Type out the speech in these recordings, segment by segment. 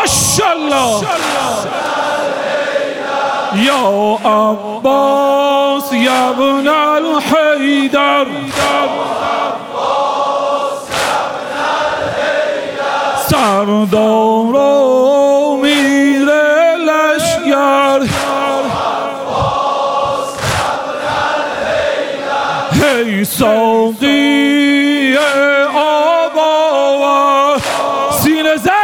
ماشاءالله یا عباس یا ابن الحیدر سردار و میر لشگر هی ساقی آب آور سینه زن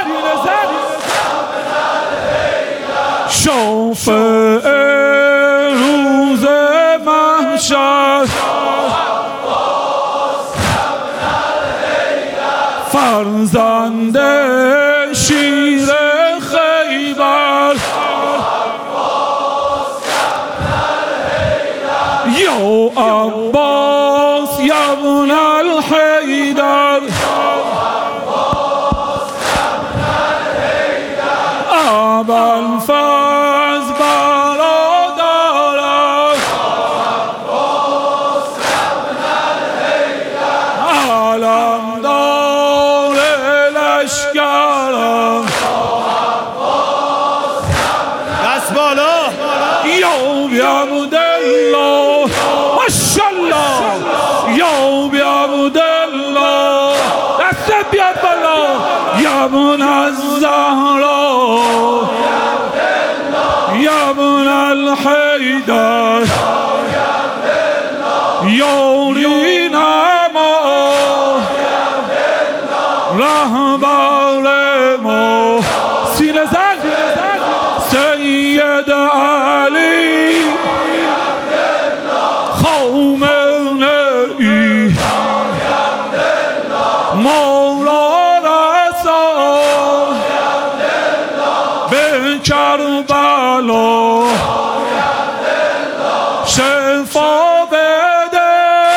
شافع روز محشر فرزند شیر خیبر یا عباس یا ابن الحیدر ابوالفضل برادرم علمدار لشکرم دست بالا یا عبدالله ماشاءالله یا عبدالله دست بیاد بالا یا ابن الزهرا یا ابن الحیدر یاری نما رهبر ما سینه زن سید علی خامنه‌ای مولا رسول به کربلا شفا بده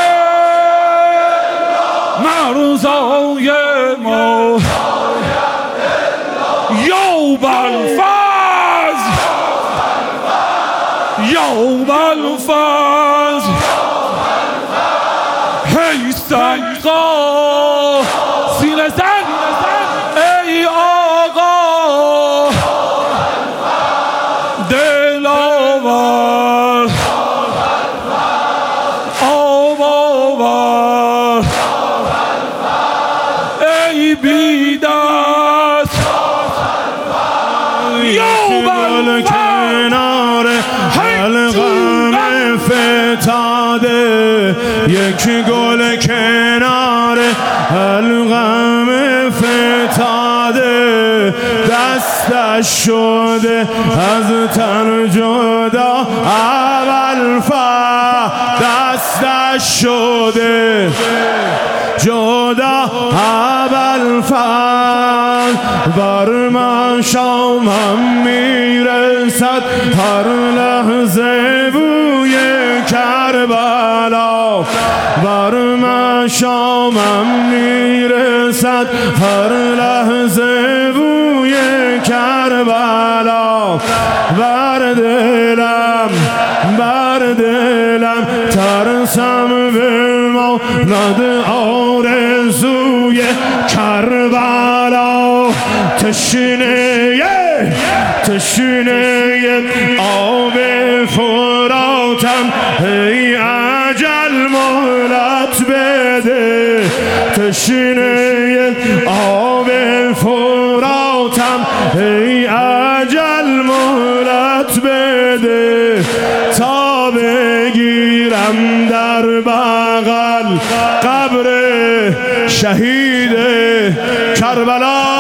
مرزای ما یا بالفضل یا بالفضل هی سقا سینه زن ای آقا دلاور آب آور ای بی دست یا گل کنار حلقم فتاده یکی گل کنار حلقم فتاده دستش شده از تن جدا ابوالفضل دستش شده جدا ابوالفضل بر من شامم میرسد هر لحظه بوی کربلا بر من شامم میرسد هر لحظه بوی کربلا بر دلم ترسم بماند آرزوی کربلا تشنه آب فراتم ای اجل مهلت بده تشنه آب فراتم ای اجل مهلت بده تا بگیرم در بغل قبر شهید کربلا